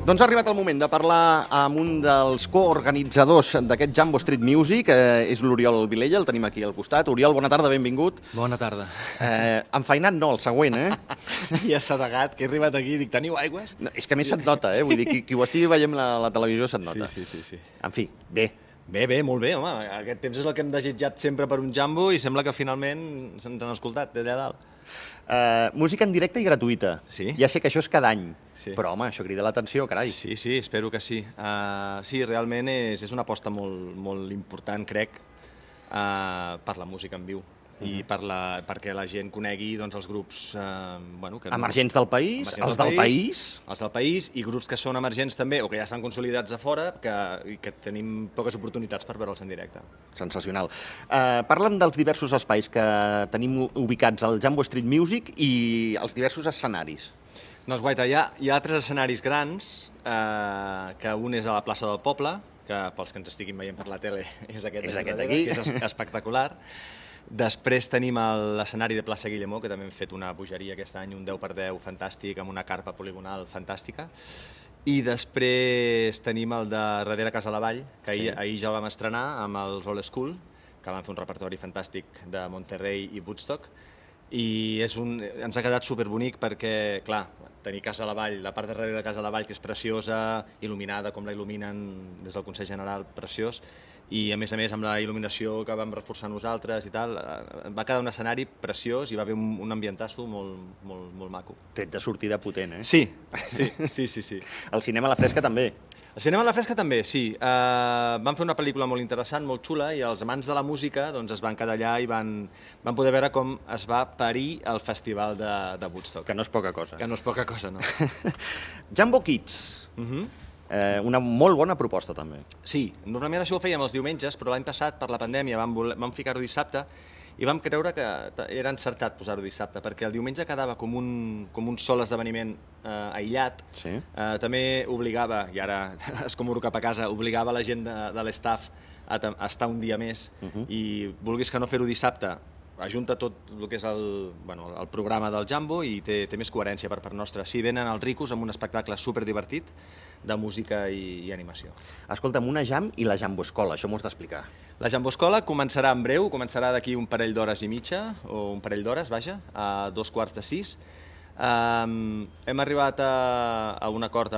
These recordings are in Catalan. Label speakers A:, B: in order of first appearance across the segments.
A: Doncs ha arribat el moment de parlar amb un dels coorganitzadors d'aquest Jambo Street Music, és l'Oriol Vilella, el tenim aquí al costat. Oriol, bona tarda, benvingut.
B: Bona tarda.
A: Enfeinat no, el següent,
B: Ja s'ha negat, que he arribat aquí i dic, teniu aigües?
A: No, és que a més se't nota, vull dir, qui ho estigui veient la televisió se't nota.
B: Sí.
A: En fi, bé.
B: Bé, molt bé, home. Aquest temps és el que hem desitjat sempre per un Jambo i sembla que finalment se'ns han escoltat d'allà dalt.
A: Música en directe i gratuïta.
B: Sí.
A: Ja sé que això és cada any,
B: Sí.
A: però home, això crida l'atenció, carai.
B: Sí, espero que sí. Sí, realment és una aposta molt important, crec, per la música en viu i perquè la gent conegui doncs, els grups...
A: Emergents del país, els del país...
B: Els del país i grups que són emergents també o que ja estan consolidats a fora i que tenim poques oportunitats per veure'ls en directe.
A: Sensacional. Parla'm dels diversos espais que tenim ubicats al Jambo Street Music i els diversos escenaris.
B: No, és guaita. Hi ha altres escenaris grans, que un és a la plaça del Poble, que pels que ens estiguin veient per la tele és aquest
A: aquí,
B: que és espectacular. Després tenim l'escenari de plaça Guillemó, que també hem fet una bogeria aquest any, un 10x10 fantàstic, amb una carpa poligonal fantàstica. I després tenim el de darrere Casa la Vall, que ahir ja el vam estrenar amb els Old School, que van fer un repertori fantàstic de Monterrey i Woodstock. I ens ha quedat superbonic perquè, clar, tenir Casa la Vall, la part darrere de Casa la Vall, que és preciosa, il·luminada com la il·luminen des del Consell General, preciós, i a més amb la il·luminació que vam reforçar nosaltres i tal, va quedar un escenari preciós i va haver un ambientasso molt maco.
A: Tret de sortida potent, eh?
B: Sí.
A: El cinema a la fresca també.
B: El cinema a la fresca també, sí. Vam fer una pel·lícula molt interessant, molt xula, i els amants de la música doncs, es van quedar allà i van poder veure com es va parir el festival de Woodstock.
A: Que no és poca cosa.
B: Que no és poca cosa, no.
A: Jambo Kids. Una molt bona proposta, també.
B: Sí, normalment això ho fèiem els diumenges, però l'any passat, per la pandèmia, vam ficar-ho dissabte i vam creure que era encertat posar-ho dissabte, perquè el diumenge quedava com un sol esdeveniment aïllat.
A: Sí.
B: També obligava, i ara es comuro cap a casa, obligava la gent de l'estaf a estar un dia més i vulguis que no fer-ho dissabte, ajunta tot el que és el programa del Jambo i té més coherència per part nostra. Sí, venen els ricos amb un espectacle superdivertit de música i animació.
A: Escolta'm, una jam i la Jambo Escola, això m'ho has d'explicar.
B: La Jambo Escola començarà en breu, començarà d'aquí un parell d'hores i mitja, o un parell d'hores, vaja, a 2:45. Hem arribat a un acord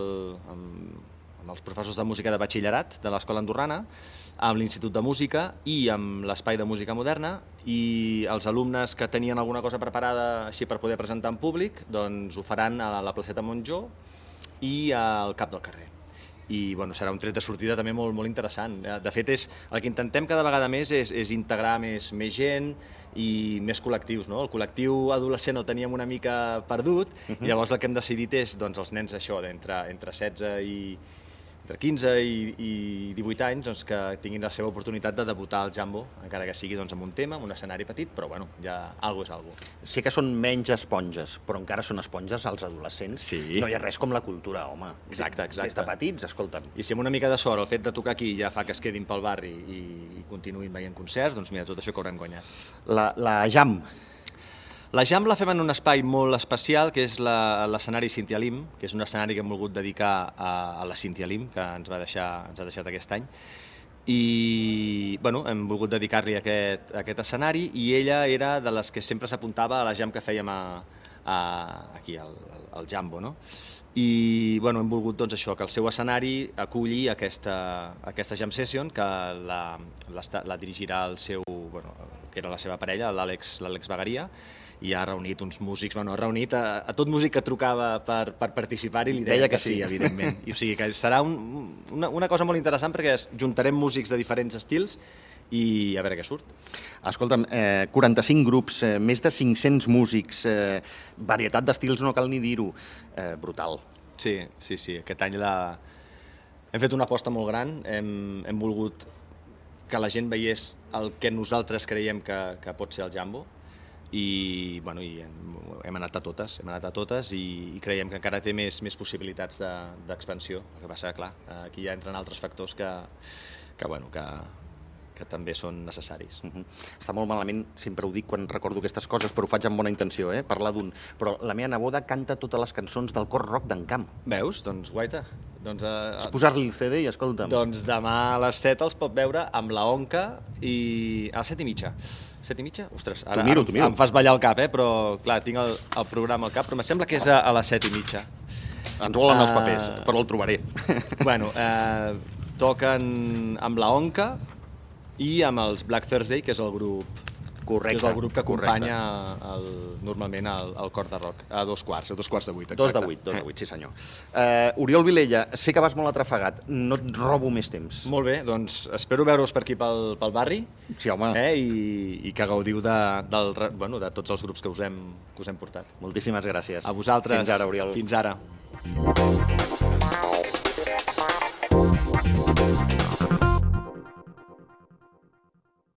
B: amb els professors de música de batxillerat de l'Escola Andorrana, amb l'Institut de Música i amb l'Espai de Música Moderna, i els alumnes que tenien alguna cosa preparada així per poder presentar en públic doncs ho faran a la placeta Montjó i al cap del carrer. I serà un tret de sortida també molt interessant. De fet, el que intentem cada vegada més és integrar més gent i més col·lectius. El col·lectiu adolescent el teníem una mica perdut i llavors el que hem decidit és els nens entre 16 i entre 15 i 18 anys que tinguin la seva oportunitat de debutar al Jambo, encara que sigui amb un tema, amb un escenari petit, però ja alguna és alguna.
A: Sé que són menys esponges, però encara són esponges als adolescents.
B: Sí.
A: No hi ha res com la cultura, home.
B: Exacte.
A: Des de petits, escolta'm.
B: I si amb una mica de sort el fet de tocar aquí ja fa que es quedin pel barri i continuïn veient concerts, doncs mira, tot això que haurem guanyat.
A: La jam.
B: La jam la fem en un espai molt especial, que és l'escenari Cynthia Lim, que és un escenari que hem volgut dedicar a la Cynthia Lim, que ens ha deixat aquest any. I hem volgut dedicar-li aquest escenari i ella era de les que sempre s'apuntava a la jam que fèiem aquí, al Jambo, no? I hem volgut això, que el seu escenari aculli aquesta jam session, que la dirigirà el seu, que era la seva parella, l'Àlex Bagaria, i ha reunit uns músics, ha reunit a tot músic que trucava per participar-hi i li deia que sí, evidentment. I o sigui que serà una cosa molt interessant perquè juntarem músics de diferents estils i a veure què surt.
A: Escolta'm, 45 grups, més de 500 músics, varietat d'estils, no cal ni dir-ho, brutal.
B: Sí, aquest any hem fet una aposta molt gran, hem volgut que la gent veiés el que nosaltres creiem que pot ser el Jambo i hem anat a totes i creiem que encara té més possibilitats d'expansió. El que passa que, clar, aquí ja entren altres factors que que també són necessaris.
A: Està molt malament, sempre ho dic quan recordo aquestes coses, però ho faig amb bona intenció, parlar d'un... Però la meva neboda canta totes les cançons del cor rock d'en Camp.
B: Veus? Doncs guaita.
A: És posar-li el CD i escolta'm.
B: Doncs demà a les 7 els pot veure amb la Onca i... a les 7:30. 7:30? Ostres, ara em fas ballar el cap, però clar, tinc el programa al cap, però em sembla que és a les 7:30.
A: Ens volen els papers, però el trobaré.
B: Bueno, toquen amb la Onca i amb els Black Thursday, que és el grup
A: correcte,
B: que és el grup que acompanya normalment el Cor de Rock, a 2:15, a 2:15, exacte.
A: 2:08, sí senyor. Oriol Vilella, sé que vas molt atrafegat, no et robo més temps.
B: Molt bé, doncs espero veure-us per aquí pel barri.
A: Sí, home.
B: I que gaudiu de tots els grups que us hem portat.
A: Moltíssimes gràcies.
B: A vosaltres.
A: Fins ara, Oriol.
B: Fins ara.